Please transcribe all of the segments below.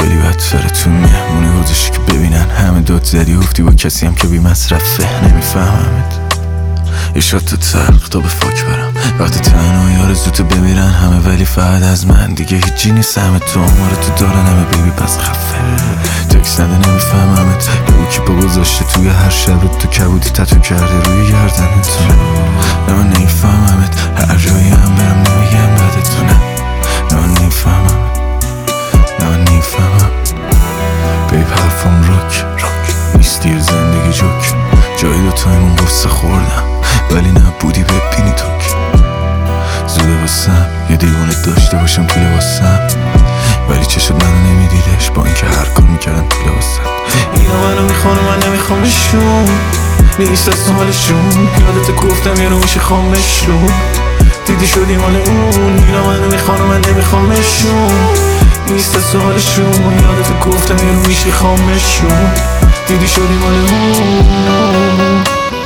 خیلی بد سر تو مهمونه گذاشتی که ببینن همه داد زدی افتی با کسی هم که بی مصرفه. نمیفهممت یه شات تلق تا به فاک برم وقتی تنهایی آرزوتو بمیرن همه، ولی فقط از من دیگه هیچی نیست. همه تو عمر تو دارن همه بیبی پس خفه. تکس نده نمیفهممت یه او که با گذاشته توی هر شب رو تو کبودی تتو کرده روی گردنت. نه من نمیفهممت هر جایی هم برم نمیگم بدتو. نه من نمیفهممت، نه من نمیفهمم بیب حرفم راک نیستی و زندگی جوک. جایی دوتایمون قصه خوردم ولی نبودی ببینی تو که زوده واسم یه دیوونه داشته باشم تو لباسم، ولی چه شد منو نمیدیدش با اینکه هر کار میکردم تو لباسم. اینا منو میخوان و من نمیخوامشون، نیست از حالشون. یادت گفتم یه رو میشه خامشون، دیدی شدی مال اون. اینا منو میخوان و من نمیخوامشون، نیست از حالشون. یادت گفتم یه رو میشه خامشون، دیدی شدی مال اون.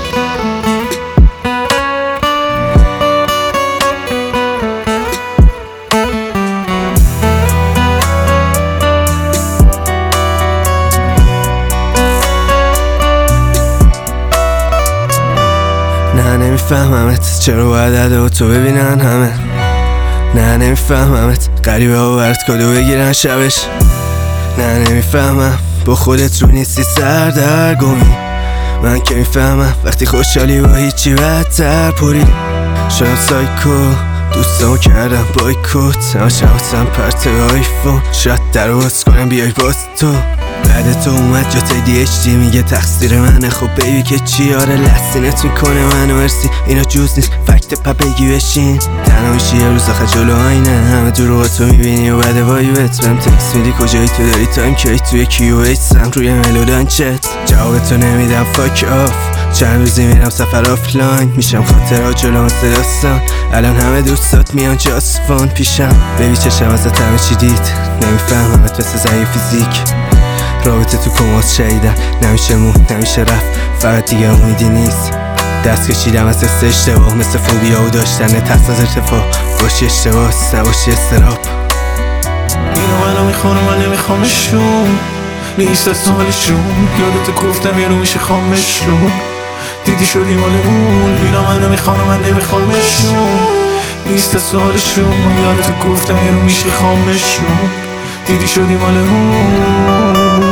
نه نمیفهممت چرا باید ادا تو ببینن همه. نه نمیفهممت غریبه ها برات کادو بگیرن شبش. نه نمیفهمم با خودت رو نیستی سردرگمی. من که میفهمم وقتی خوشحالی با هیچی بدتر پری. شاید سایکو دوستامو کردم بایکوت، اما شباتم پرت آیفون. شاید در باز کنم بیای باز تو. بعد تو اومد جاتای DHD میگه تقصیر منه. خب بیبی که چی آره لسینت میکنه منو مرسی. اینا جوز نیست فکت پا بگی بشین. تنها میشی یه روز آخه جلو آینه همه دروغاتو میبینی و بعد وایبت بهم تکس میدی کجایی تو داری تایم کی توی QH سم روی ملودان چت. جوابتو نمیدم فاک آف. چند روزی میرم سفر آفلاین میشم خاطرها جلو مثل داستان. الان همه دوستات میان جاست فان پیشم. بیبی چشم ازت همه چی دید نمیفهممت مثل زنگ فیزیک. رابطه تو کماس شدیدن نمیشه مون نمیشه رفت فقط دیگه امیدی نیست. دست کشیدم از دست اشتباه مثل فوبیا و داشتن ترس از ارتفاع. باشی اشتباه نباشی استراب. اینا منو میخوان و من نمیخوامشون، نیست از حالشون. یادت گفتم یه رو میشه خامشون، دیدی شدی مال اون. اینا منو میخوان و من نمیخوامشون، نیست از حالشون. یادت گفتم یه رو میشه خامشون، دیدی شدی مال اون.